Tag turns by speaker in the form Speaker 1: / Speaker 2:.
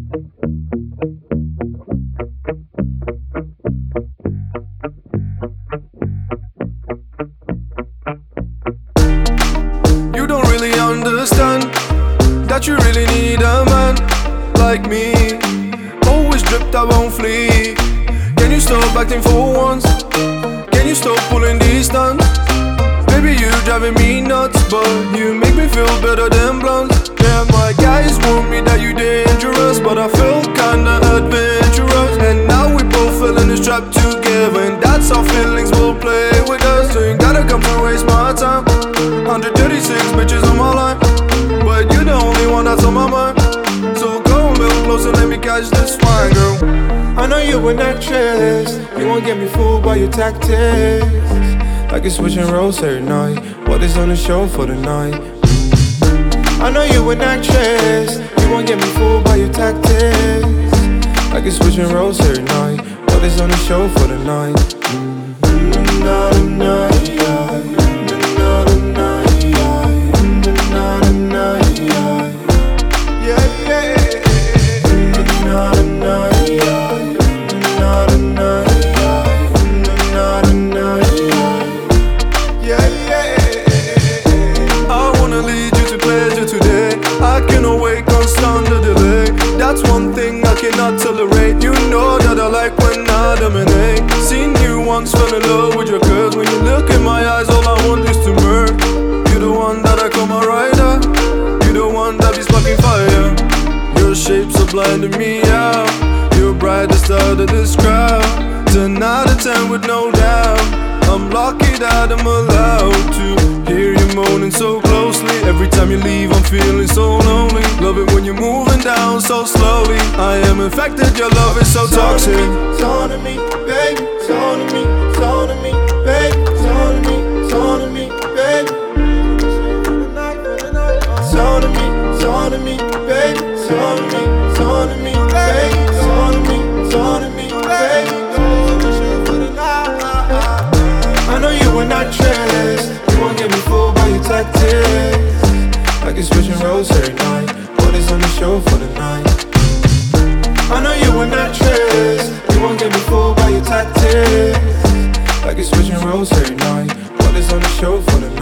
Speaker 1: You don't really understand that you really need a man like me. Always dripped, I won't flee. Can you stop acting for once? Can you stop pulling these stunts? Baby, you driving me nuts, but you make me feel better than blunts. Yeah, my guys warn me that you dangerous, but I feel kinda adventurous. And now we both fell in this trap together, and that's how feelings will play with us. So you gotta come to waste my time. 136 bitches on my line, but you're the only one that's on my mind. So come a little closer, let me catch this fine, girl.
Speaker 2: I know you an actress, you won't get me fooled by your tactics. Like you're switching roles every night. What is on the show for the night? I know you an actress, you won't get me fooled by your tactics. Like you're switching roles every night. What is on the show for the night?
Speaker 1: I cannot wait, constant the delay. That's one thing I cannot tolerate. You know that I like when I dominate. Seen you once, fell in love with your curves. When you look in my eyes, all I want is to murder. You're the one that I call my rider. You're the one that be sparking fire. Your shape's so blinding me out. You're brightest out of this crowd. 10 out of 10 with no doubt. I'm lucky that I'm allowed to hear you moaning so closely. Every time you leave, I'm feeling so lonely. Love it when you're moving down so slowly. I am infected, your love is so toxic.
Speaker 2: It's on to me, baby. It's on to me, it's on to me, baby. It's on to me, it's on to me, baby. It's on to me, it's on to me, baby. It's on to me, it's on to me, baby. It's on to me, it's on to me, baby. I know you an actress, you won't get me fooled by your tactics. Like you're switching roles every night. What is on the show for the night? I know you an actress, you won't get me fooled by your tactics. Like you're switching roles every night. What is on the show for the night?